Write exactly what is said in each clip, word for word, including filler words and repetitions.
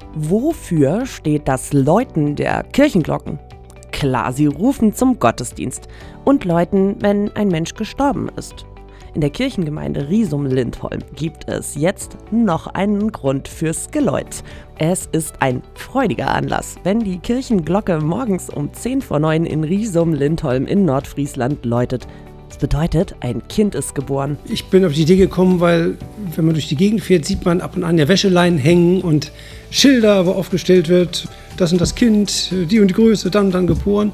Wofür steht das Läuten der Kirchenglocken? Klar, sie rufen zum Gottesdienst und läuten, wenn ein Mensch gestorben ist. In der Kirchengemeinde Riesum-Lindholm gibt es jetzt noch einen Grund fürs Geläut. Es ist ein freudiger Anlass, wenn die Kirchenglocke morgens um zehn vor neun in Riesum-Lindholm in Nordfriesland läutet. Das bedeutet, ein Kind ist geboren. Ich bin auf die Idee gekommen, weil wenn man durch die Gegend fährt, sieht man ab und an ja Wäscheleinen hängen und Schilder, wo aufgestellt wird, das und das Kind, die und die Größe, dann und dann geboren.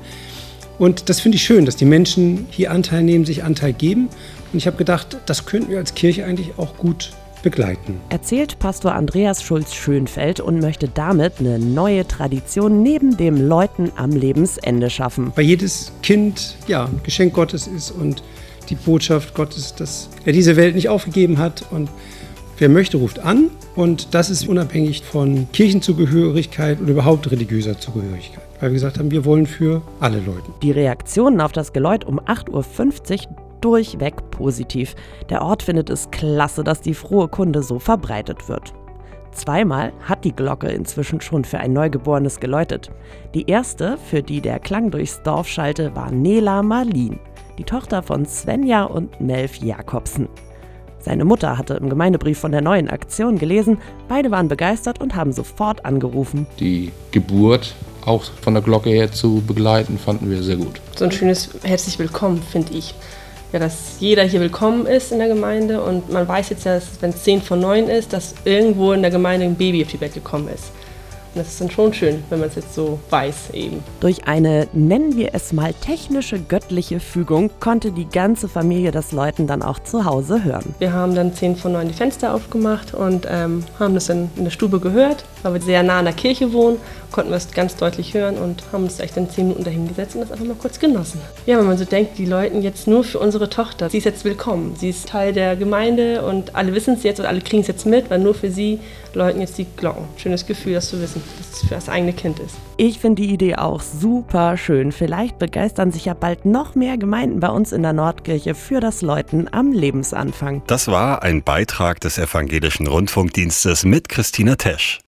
Und das finde ich schön, dass die Menschen hier Anteil nehmen, sich Anteil geben. Und ich habe gedacht, das könnten wir als Kirche eigentlich auch gut begleiten. Erzählt Pastor Andreas Schulz-Schönfeld und möchte damit eine neue Tradition neben dem Läuten am Lebensende schaffen. Weil jedes Kind ja ein Geschenk Gottes ist und die Botschaft Gottes, dass er diese Welt nicht aufgegeben hat. Und wer möchte, ruft an. Und das ist unabhängig von Kirchenzugehörigkeit oder überhaupt religiöser Zugehörigkeit. Weil wir gesagt haben, wir wollen für alle läuten. Die Reaktionen auf das Geläut um acht Uhr fünfzig durchweg positiv. Der Ort findet es klasse, dass die frohe Kunde so verbreitet wird. Zweimal hat die Glocke inzwischen schon für ein Neugeborenes geläutet. Die erste, für die der Klang durchs Dorf schallte, war Nela Marlin, die Tochter von Svenja und Melf Jakobsen. Seine Mutter hatte im Gemeindebrief von der neuen Aktion gelesen. Beide waren begeistert und haben sofort angerufen. Die Geburt auch von der Glocke her zu begleiten, fanden wir sehr gut. So ein schönes herzlich willkommen, finde ich. Ja, dass jeder hier willkommen ist in der Gemeinde und man weiß jetzt ja, dass, wenn es zehn vor neun ist, dass irgendwo in der Gemeinde ein Baby auf die Welt gekommen ist. Und das ist dann schon schön, wenn man es jetzt so weiß eben. Durch eine, nennen wir es mal, technische göttliche Fügung konnte die ganze Familie das Läuten dann auch zu Hause hören. Wir haben dann zehn vor neun die Fenster aufgemacht und ähm, haben das dann in der Stube gehört, weil wir sehr nah an der Kirche wohnen, konnten wir es ganz deutlich hören und haben uns echt dann zehn Minuten dahingesetzt und das einfach mal kurz genossen. Ja, wenn man so denkt, die läuten jetzt nur für unsere Tochter. Sie ist jetzt willkommen, sie ist Teil der Gemeinde und alle wissen es jetzt und alle kriegen es jetzt mit, weil nur für sie läuten jetzt die Glocken. Schönes Gefühl, das zu wissen, dass es für das eigene Kind ist. Ich finde die Idee auch super schön. Vielleicht begeistern sich ja bald noch mehr Gemeinden bei uns in der Nordkirche für das Läuten am Lebensanfang. Das war ein Beitrag des Evangelischen Rundfunkdienstes mit Christina Tesch.